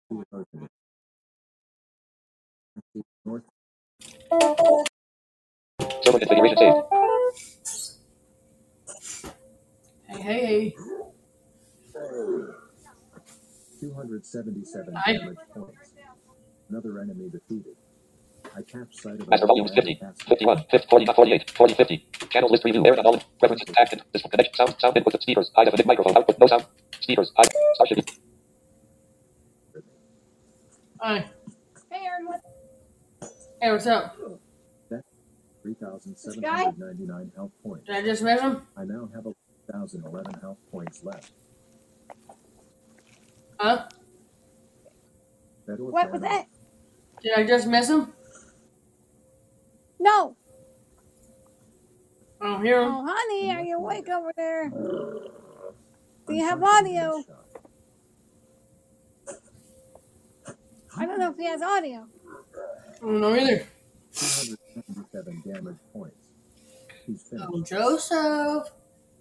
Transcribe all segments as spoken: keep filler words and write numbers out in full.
Server configuration saved. Hey, hey, hey. two hundred seventy-seven Hi. damage points. Another enemy defeated. I capped sight of Master volumes fifty, fifty-one, fifty, forty, forty-eight, forty, fifty. Channels list preview. Air and all. Preferences. Action. Disconnect. Sound. Sound input of speakers. High definition microphone output. No sound. Speakers. High. Starship. Hi. Hey, Aaron, what? Hey, what's up? three thousand seven hundred ninety-nine health points. Did I just miss him? I now have one thousand eleven health points left. Huh? Federal What was that? Did I just miss him? No. I don't hear him. Oh, honey, are you awake over there? Do you have audio? I don't know if he has audio. I don't know either. two hundred seventy-seven damage points. He's finished. Oh, Joseph.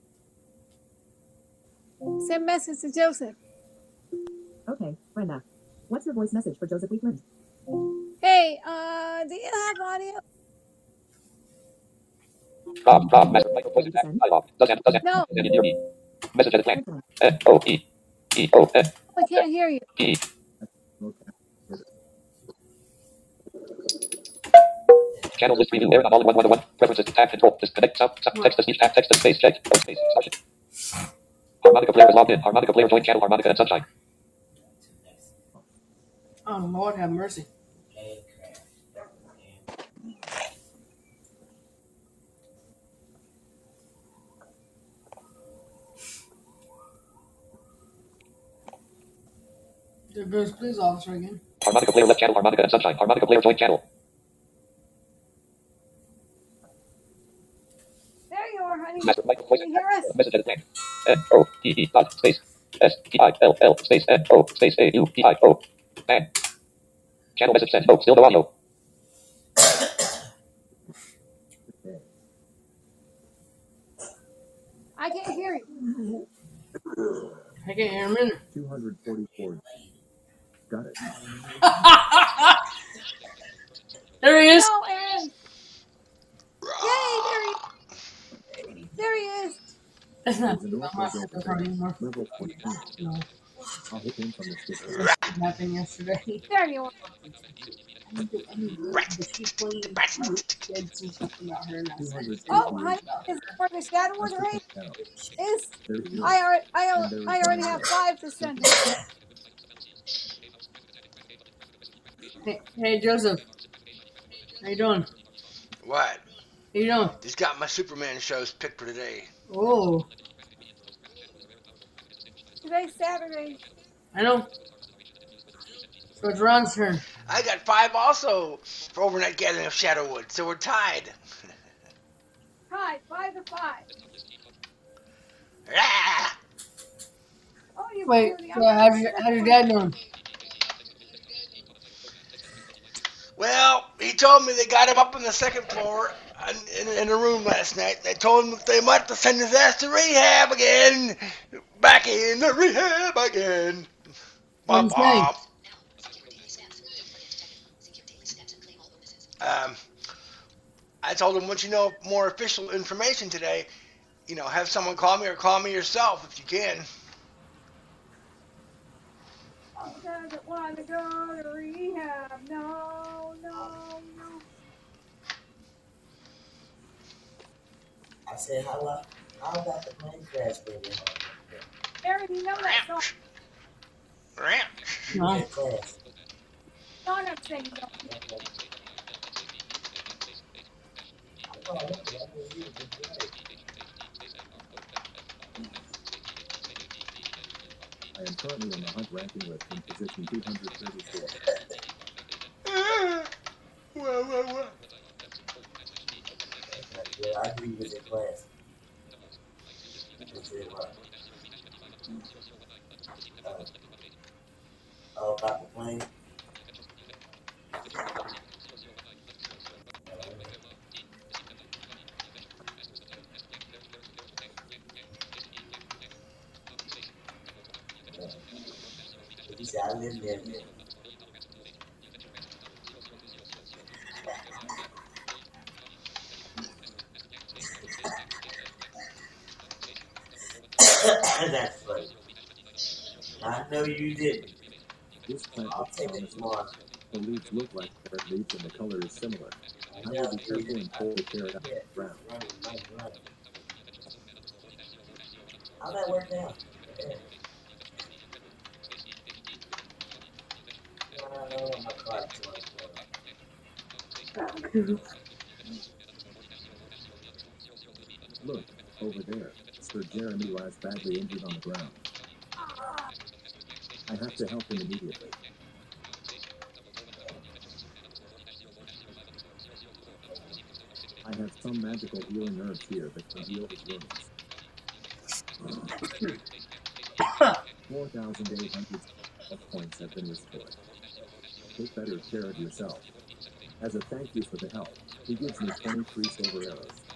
Send message to Joseph. Okay, Brenda. What's your voice message for Joseph Wheatland? Hey, uh, do you have audio? Rob. Rob. Master microphone. Voice attack. Hi, Rob. Does have. Does have. No. Does hear me? Message edit plan. N O E E O N I can't hear you. E. Channel list preview. Air and all in one one one. Preferences. Tab control. Disconnect. Sound. sound text to speech. Tab text to space. Check. Oh, space. Starship. Harmonica player is logged in. Harmonica player joined channel. Harmonica and Sunshine. Oh, Lord have mercy. There goes police officer again. Harmonica player left channel. Harmonica and Sunshine. Harmonica player joined channel. There you are, honey. Master microphone. Voice Can you hear us? message edit plan. N O E E dot space S T I L L space N O space A U T I O. Man. Channel message sent. Oh, still no audio. I can't hear you. I can't hear him in. two hundred forty-four. Got it. There he is. No, Aaron. Yay, there he, there he is. That's not There's an not orc my over favorite there. part anymore. Level fourteen. No, I'll hit him from the distance. it happened yesterday. There you are. I didn't do any good, but she played did some stuff about her and I said, Oh, honey, is it for the Shadow Wars raid? Is There's no- I already, I, al- I already have five to send him. Hey, hey, Joseph. How you doing? What? How you doing? Just got my Superman shows picked for today. Oh, Today's Saturday. I know. So it's Ron's turn. I got five also for overnight gathering of Shadowwood, so we're tied. Hi, five to five. Ah! Oh, you Wait, beauty. so how's your, how's your dad doing? Well, he told me they got him up on the second floor in, in, in a room last night. They told him that they might have to send his ass to rehab again. Back in the rehab again. What Bop, did he say? bop. Um, I told him, once you know more official information today, you know, have someone call me or call me yourself if you can. Oh, doesn't want to go to rehab. No, no, no. I said, how, lo- how about the plane crash, baby? Aaron, you know that song? Ramp. No. That crash. Song I'm singing. don't you? Oh, look, I didn't hear the play. I am currently on the hunt ranking list in position two hundred thirty-four. Ah. Well, well, well. Yeah, I agree with that class. That's it, right. Uh, oh, about the plane? He said, I live there. That's funny. I know you didn't. This plant I'll looks take it promising. tomorrow. The leaves look like carrot leaves and the color is similar. I I know will be you careful and pull the carrot out of Yeah, the ground. running, running, running. How'd that work out? Yeah. I know I'm not quite too much more. Look, over there. Sir Jeremy lies badly injured on the ground. I have to help him immediately. I have some magical healing herbs here that can heal his wounds. four thousand eight hundred health points have been restored. Take better care of yourself. As a thank you for the help, he gives me twenty free silver arrows.